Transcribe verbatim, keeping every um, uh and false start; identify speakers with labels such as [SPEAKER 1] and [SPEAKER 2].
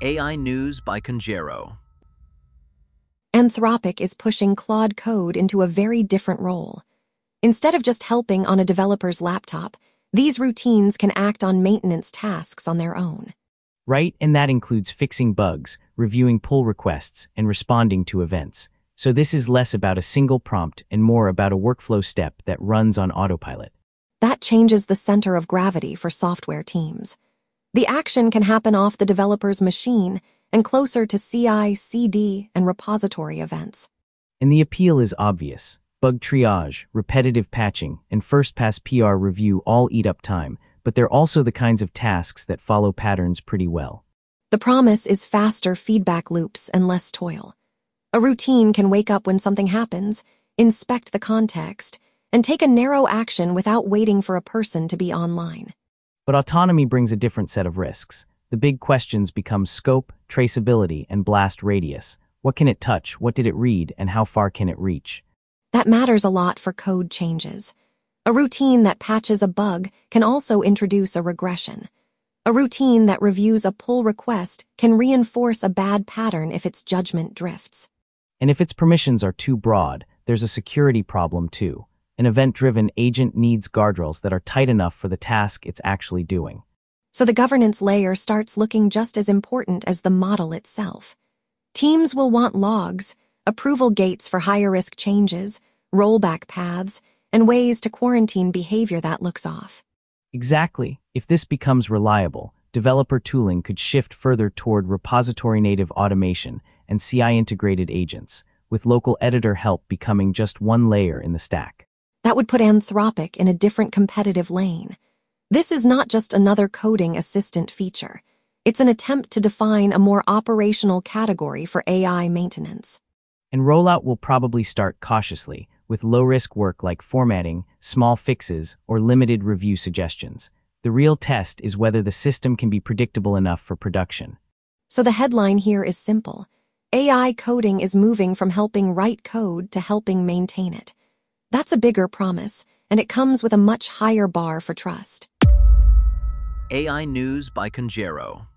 [SPEAKER 1] A I News by Conjero.
[SPEAKER 2] Anthropic is pushing Claude Code into a very different role. Instead of just helping on a developer's laptop, these routines can act on maintenance tasks on their own.
[SPEAKER 3] Right, and that includes fixing bugs, reviewing pull requests, and responding to events. So this is less about a single prompt and more about a workflow step that runs on autopilot.
[SPEAKER 2] That changes the center of gravity for software teams. The action can happen off the developer's machine and closer to C I C D and repository events.
[SPEAKER 3] And the appeal is obvious. Bug triage, repetitive patching, and first-pass P R review all eat up time, but they're also the kinds of tasks that follow patterns pretty well.
[SPEAKER 2] The promise is faster feedback loops and less toil. A routine can wake up when something happens, inspect the context, and take a narrow action without waiting for a person to be online.
[SPEAKER 3] But autonomy brings a different set of risks. The big questions become scope, traceability, and blast radius. What can it touch, what did it read, and how far can it reach?
[SPEAKER 2] That matters a lot for code changes. A routine that patches a bug can also introduce a regression. A routine that reviews a pull request can reinforce a bad pattern if its judgment drifts.
[SPEAKER 3] And if its permissions are too broad, there's a security problem too. An event-driven agent needs guardrails that are tight enough for the task it's actually doing.
[SPEAKER 2] So the governance layer starts looking just as important as the model itself. Teams will want logs, approval gates for higher-risk changes, rollback paths, and ways to quarantine behavior that looks off.
[SPEAKER 3] Exactly. If this becomes reliable, developer tooling could shift further toward repository-native automation and C I-integrated agents, with local editor help becoming just one layer in the stack.
[SPEAKER 2] That would put Anthropic in a different competitive lane. This is not just another coding assistant feature. It's an attempt to define a more operational category for A I maintenance.
[SPEAKER 3] And rollout will probably start cautiously, with low-risk work like formatting, small fixes, or limited review suggestions. The real test is whether the system can be predictable enough for production.
[SPEAKER 2] So the headline here is simple. A I coding is moving from helping write code to helping maintain it. That's a bigger promise, and it comes with a much higher bar for trust.
[SPEAKER 1] A I News by Conjero.